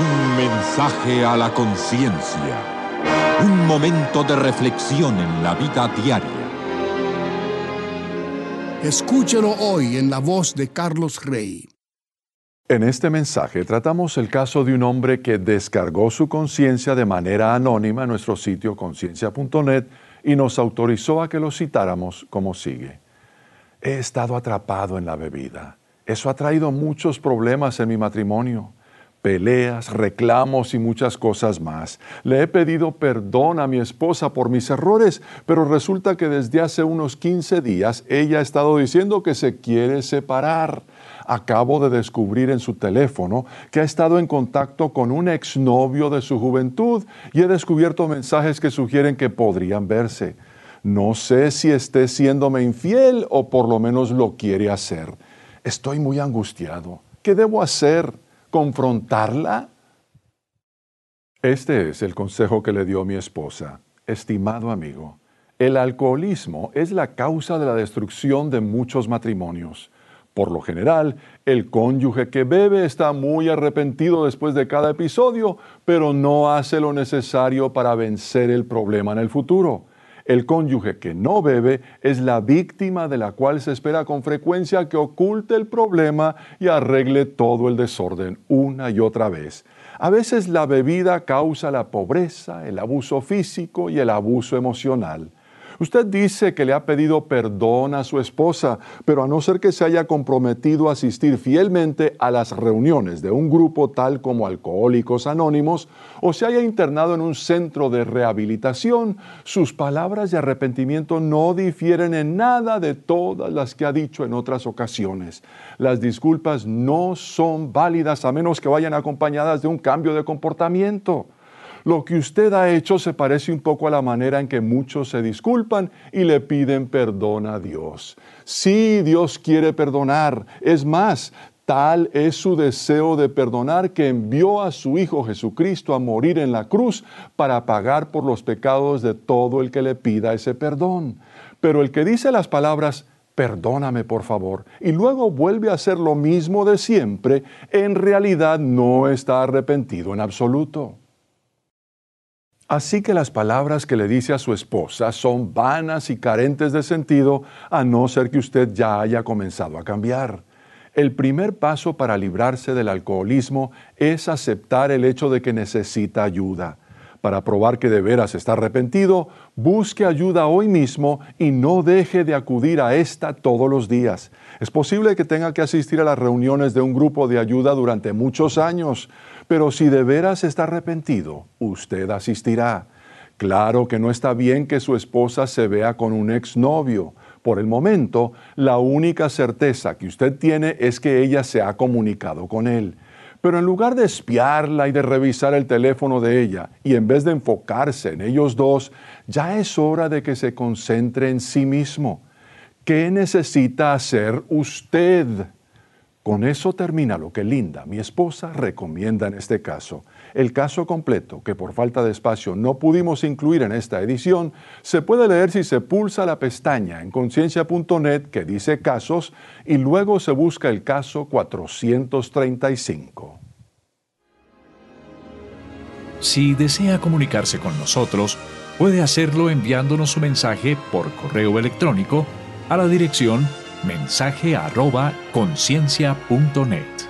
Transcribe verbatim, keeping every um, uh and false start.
Un mensaje a la conciencia. Un momento de reflexión en la vida diaria. Escúchelo hoy en la voz de Carlos Rey. En este mensaje tratamos el caso de un hombre que descargó su conciencia de manera anónima en nuestro sitio conciencia punto net y nos autorizó a que lo citáramos como sigue. He estado atrapado en la bebida. Eso ha traído muchos problemas en mi matrimonio. Peleas, reclamos y muchas cosas más. Le he pedido perdón a mi esposa por mis errores, pero resulta que desde hace unos quince días ella ha estado diciendo que se quiere separar. Acabo de descubrir en su teléfono que ha estado en contacto con un exnovio de su juventud y he descubierto mensajes que sugieren que podrían verse. No sé si esté siéndome infiel o por lo menos lo quiere hacer. Estoy muy angustiado. ¿Qué debo hacer? ¿Confrontarla? Este es el consejo que le dio mi esposa. Estimado amigo, el alcoholismo es la causa de la destrucción de muchos matrimonios. Por lo general, el cónyuge que bebe está muy arrepentido después de cada episodio, pero no hace lo necesario para vencer el problema en el futuro. El cónyuge que no bebe es la víctima de la cual se espera con frecuencia que oculte el problema y arregle todo el desorden una y otra vez. A veces la bebida causa la pobreza, el abuso físico y el abuso emocional. Usted dice que le ha pedido perdón a su esposa, pero a no ser que se haya comprometido a asistir fielmente a las reuniones de un grupo tal como Alcohólicos Anónimos o se haya internado en un centro de rehabilitación, sus palabras de arrepentimiento no difieren en nada de todas las que ha dicho en otras ocasiones. Las disculpas no son válidas a menos que vayan acompañadas de un cambio de comportamiento. Lo que usted ha hecho se parece un poco a la manera en que muchos se disculpan y le piden perdón a Dios. Sí, Dios quiere perdonar. Es más, tal es su deseo de perdonar que envió a su Hijo Jesucristo a morir en la cruz para pagar por los pecados de todo el que le pida ese perdón. Pero el que dice las palabras, perdóname por favor, y luego vuelve a hacer lo mismo de siempre, en realidad no está arrepentido en absoluto. Así que las palabras que le dice a su esposa son vanas y carentes de sentido, a no ser que usted ya haya comenzado a cambiar. El primer paso para librarse del alcoholismo es aceptar el hecho de que necesita ayuda. Para probar que de veras está arrepentido, busque ayuda hoy mismo y no deje de acudir a esta todos los días. Es posible que tenga que asistir a las reuniones de un grupo de ayuda durante muchos años, pero si de veras está arrepentido, usted asistirá. Claro que no está bien que su esposa se vea con un exnovio. Por el momento, la única certeza que usted tiene es que ella se ha comunicado con él. Pero en lugar de espiarla y de revisar el teléfono de ella, y en vez de enfocarse en ellos dos, ya es hora de que se concentre en sí mismo. ¿Qué necesita hacer usted? Con eso termina lo que Linda, mi esposa, recomienda en este caso. El caso completo, que por falta de espacio no pudimos incluir en esta edición, se puede leer si se pulsa la pestaña en conciencia punto net que dice casos y luego se busca el caso cuatrocientos treinta y cinco. Si desea comunicarse con nosotros, puede hacerlo enviándonos su mensaje por correo electrónico a la dirección mensaje arroba conciencia punto net.